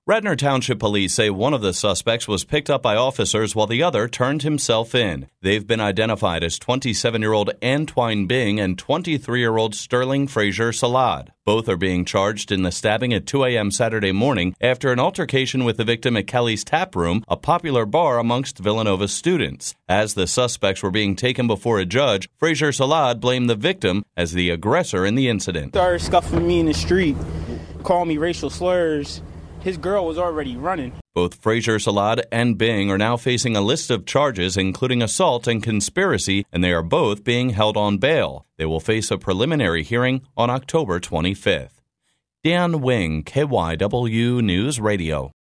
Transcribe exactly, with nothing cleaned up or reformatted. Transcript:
Radnor Township Police say one of the suspects was picked up by officers while the other turned himself in. They've been identified as twenty-seven-year-old Antwine Bing and twenty-three-year-old Sterling Frazier Salad. Both are being charged in the stabbing at two a.m. Saturday morning after an altercation with the victim at Kelly's Tap Room, a popular bar amongst Villanova students. As the suspects were being taken before a judge, Frazier Salad blamed the victim as the aggressor in the incident. Started scuffing me in the street, calling me racial slurs. His girl was already running. Both Frazier Salad and Bing are now facing a list of charges, including assault and conspiracy, and they are both being held on bail. They will face a preliminary hearing on October twenty-fifth. Dan Wing, K Y W News Radio.